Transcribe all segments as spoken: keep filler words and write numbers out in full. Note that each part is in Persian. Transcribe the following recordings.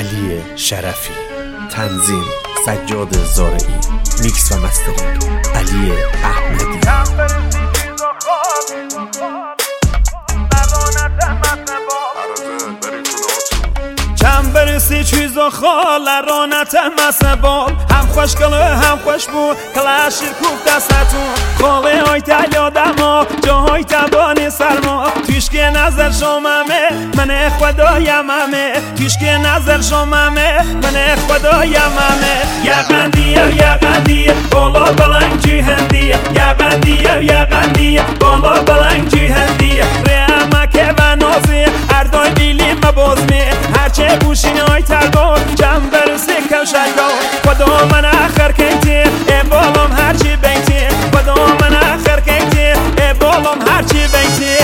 علی شرفی، تنظیم سجاد زارعی، میکس و مسترینگ علی احمدی. چند برسی چیز و خال رانت مسبال هم خوش کله هم خوش بو کلاشیر کوب دستتون خاله های تلیا دما جاهای تبانی سرما توش که نظر شمامه من خدایممه توش که نظر شمامه من خدایممه یقندیه یقندیه بالا بلنگ جهندیه یقندیه یقندیه بالا بلنگ جهندیه ریمکه و نازی اردای بیلی مبازمی هرچه بوشین های تربار جمع برسی کشنگا خدا من اخر کیتی ای بالام هرچی بیتی خدا من اخر کیتی ای بالام هرچی بیتی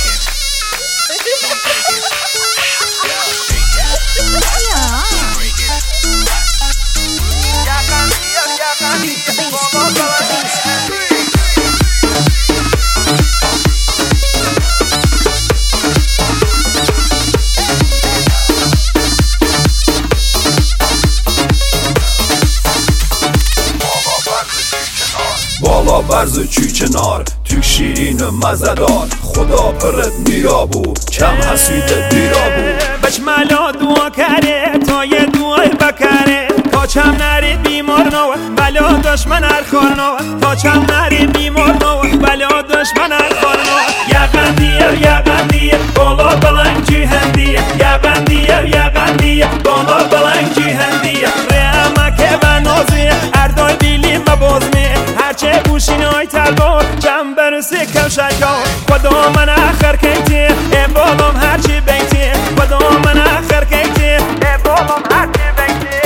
بالا برز چی کنار تو شیرین مزدار خدا پرت میابو کم حسید بیرابو بچ ملا دعا کره تا یه دعای بکره تا چم نری بیمار نو بلا دشمن هر کار نو تا چم نری بیمار نو بلا دشمن هر کار نو یقندیه یقندیه بالا بلنگ جهندیه یقندیه یقندیه بالا بلنگ جهندیه ریمکه و نازی اردای بیلی مبازمی هرچه بوشین های تلبار جمع برسی کشنگا خدا من اخر کیتی ای بالام هرچی بیتی خدا من اخر کیتی ای بالام هرچی بیتی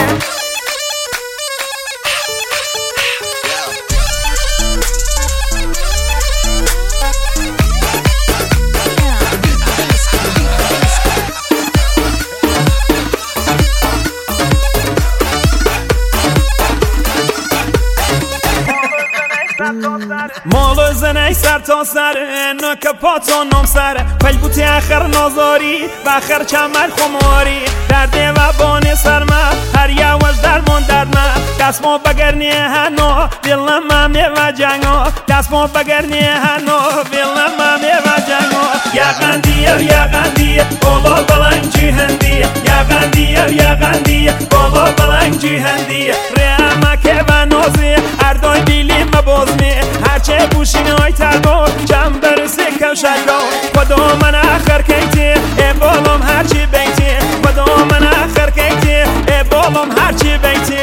مال زنی سر تا سر نک پاتونم سر پل بوتی آخر نازاری و آخر چمن خماری درده و بانی سرما هر یواش درمان درد ما دست ما بگرنی هنو دلم مامی و جنگو دست ما بگرنی هنو دلم مامی و جنگو یقندیه یقندیه بالا بلنگ جهندیه یقندیه یقندیه بالا بلنگ جهندیه ریمکه و نازی اردای بیلی مبازمی هرچه بوشین های تربار جمع برسی کشنگا خدا من اخر کیتی ای بالام هرچی بیتی خدا من اخر کیتی ای بالام هرچی بیتی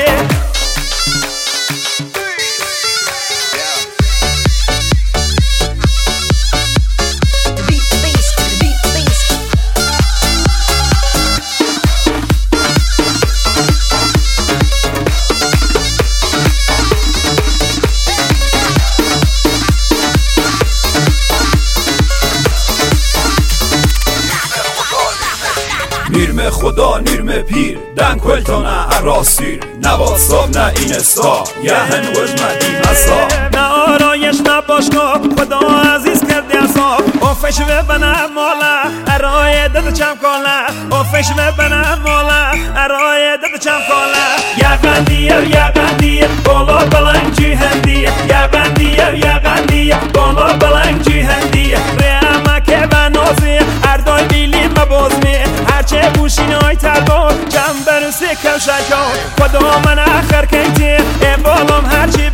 نیرم خدا نیرم پیر دن کلتانه عراسیر نواد صاب نه این استا یه هنوز مدی مسا نه آرایش نه باشگاه خدا عزیز کردی اصاب آفش و بنه مالا ارای دد چم کالا آفش و بنه مالا ارای دد چم کالا یقندیه یقندیه بالا بلنگ جهندیه یقندیه یقندیه بالا بلنگ جهندیه ریمکه و نازی اردای بیلی مبازمی هرچه بوشین های تلبار جمع برسی کشنگا خدا من اخر کیتی ای بالام هرچی